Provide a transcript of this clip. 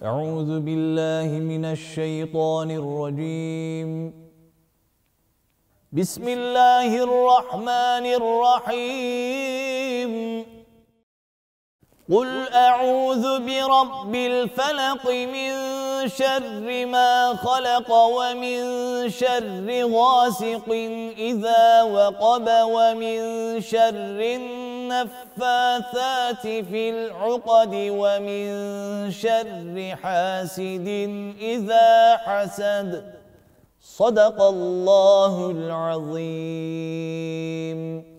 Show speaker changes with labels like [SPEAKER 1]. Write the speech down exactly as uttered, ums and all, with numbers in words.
[SPEAKER 1] أعوذ بالله من الشيطان الرجيم. بسم الله الرحمن الرحيم. قل أعوذ برب الفلق من شر ما خلق ومن شر غاسق إذا وقب ومن شر النفاثات في العقد ومن شر حاسد إذا حسد. صدق الله العظيم.